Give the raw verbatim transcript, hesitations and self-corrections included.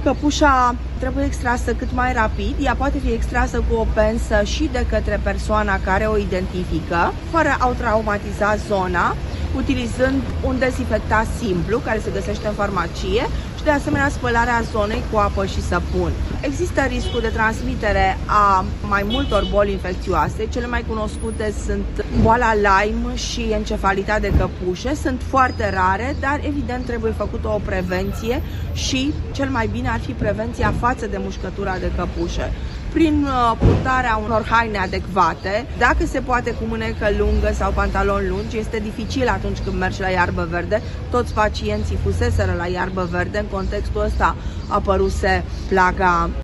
Căpușa trebuie extrasă cât mai rapid. Ea poate fi extrasă cu o pensă și de către persoana care o identifică, fără a traumatiza zona, utilizând un dezinfectant simplu care se găsește în farmacie și de asemenea spălarea zonei cu apă și săpun. Există riscul de transmitere a mai multor boli infecțioase. Cele mai cunoscute sunt boala Lyme și encefalita de căpușe. Sunt foarte rare, dar evident trebuie făcută o prevenție și cel mai bine ar fi prevenția față de mușcătura de căpușe prin purtarea unor haine adecvate, dacă se poate cu mânecă lungă sau pantaloni lungi. Este dificil atunci când mergi la iarbă verde. Toți pacienții fuseseră la iarbă verde, în contextul ăsta apăruse plaga